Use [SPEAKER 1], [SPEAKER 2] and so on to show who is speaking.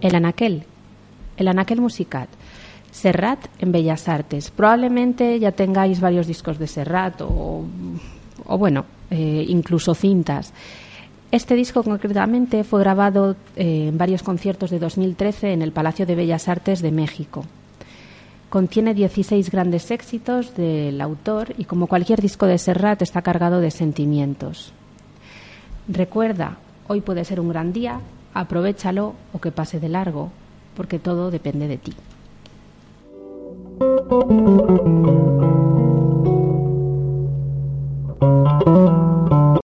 [SPEAKER 1] El Anaquel musical. Serrat en Bellas Artes. Probablemente ya tengáis varios discos de Serrat o incluso cintas. Este disco concretamente fue grabado en varios conciertos de 2013 en el Palacio de Bellas Artes de México. Contiene 16 grandes éxitos del autor y, como cualquier disco de Serrat, está cargado de sentimientos. Recuerda, hoy puede ser un gran día, aprovéchalo o que pase de largo, porque todo depende de ti.